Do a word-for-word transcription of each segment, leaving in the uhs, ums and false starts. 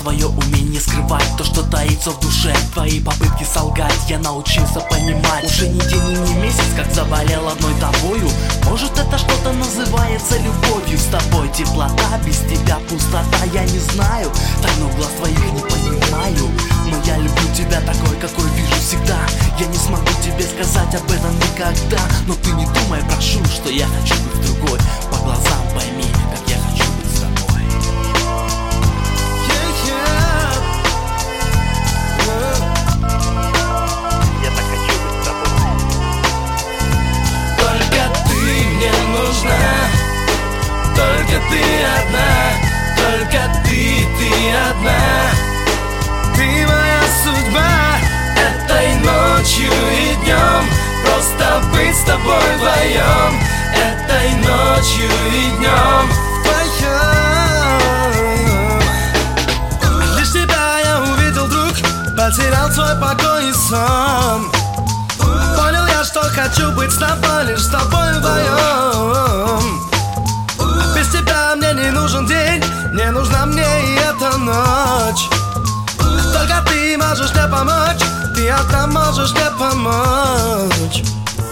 твое умение скрывать то, что таится в душе. Твои попытки солгать я научился понимать. Уже не день и не месяц, как заболел одной тобою. Может, это что-то называется любовью. С тобой теплота, без тебя пустота. Я не знаю, тайну глаз твоих не понимаю, но я люблю тебя такой, какой вижу всегда. Я не смогу тебе сказать об этом никогда, но ты не думай, прошу, что я хочу быть с другой. По глазам пойми, как я хочу быть с тобой. Yeah, yeah. Yeah. Я так хочу быть с тобой. Только ты мне нужна, только ты одна, только ты, ты одна. Ты моя судьба, этой ночью и днем. Просто быть с тобой вдвоем, этой ночью и днем вдвоем. Лишь тебя я увидел вдруг, потерял свой покой и сон. Понял я, что хочу быть с тобой, лишь с тобой вдвоем. Без тебя мне не нужен день, не нужна мне и эта ночь. Только ты можешь мне помочь, ты одна можешь мне помочь.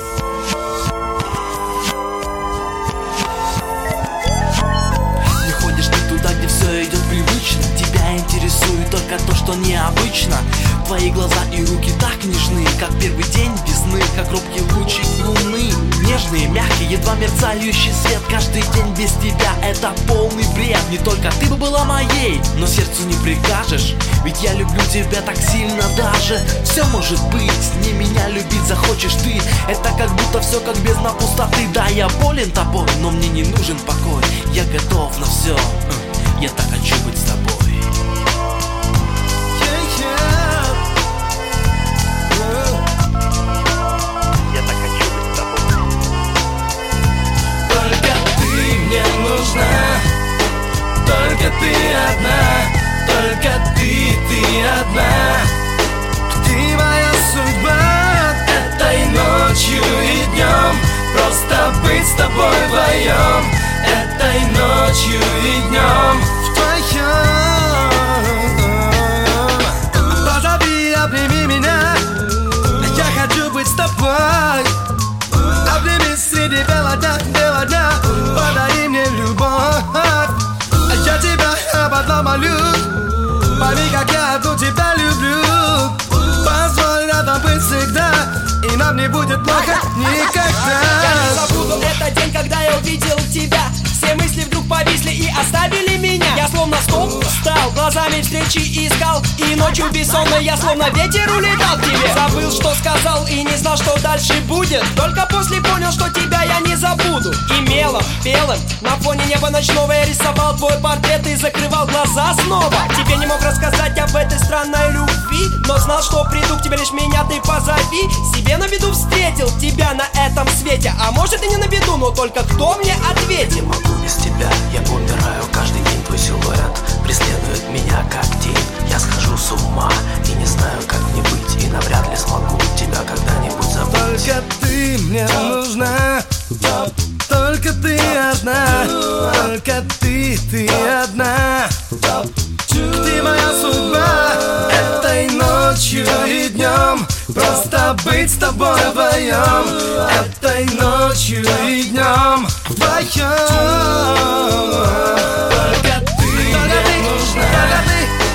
Не ходишь ты туда, где все идет привычно. Тебя интересует только то, что необычно. Твои глаза и руки так нежны, как первый день весны, как робкий лучик луны. Нежный, мягкий, едва мерцающий свет. Каждый день без тебя это полный бред. Не только ты бы была моей, но сердцу не прикажешь, ведь я люблю тебя так сильно даже. Все может быть, не меня любить захочешь ты. Это как будто все как бездна пустоты. Да, я болен тобой, но мне не нужен покой. Я готов на все, я так хочу быть с тобой. Я так хочу быть с тобой. Только ты мне нужна, только ты одна, только ты, ты одна. Ты моя судьба, этой ночью и днем. Просто быть с тобой вдвоем, этой ночью и днем вдвоем. Позови, обними меня, я хочу быть с тобой. Обними среди бела дня, бела дня, подари мне любовь. Я тебя об одном молю, пойми, как я одну тебя люблю. Позволь рядом быть всегда, и нам не будет плохо никогда. Я не забуду этот день, когда я увидел тебя. Все мысли вдруг повисли и оставили меня. Я словно стоп встал, глазами встречи искал. И ночью бессонной я словно ветер улетал к тебе. Забыл, что сказал, и не знал, что дальше будет. Только после понял, что тебя я не забуду. И мелом, белым, на фоне неба ночного я рисовал твой портрет и закрывал глаза снова. Тебе не мог рассказать об этой странной любви, но знал, что приду к тебе, лишь меня ты позови. Себе на виду встретил тебя на этом свете. А может и не на виду, но только кто мне ответит? Не могу без тебя, я умираю. Каждый день твой силуэт преследует меня как тень. Я схожу с ума и не знаю, как мне быть. И навряд ли смогу тебя когда-нибудь забыть. Только ты мне нужна, только ты одна, только ты, ты одна. Ты моя судьба, этой ночью и днем. Просто быть с тобой вдвоем, этой ночью и днем вдвоем. Только ты мне нужна,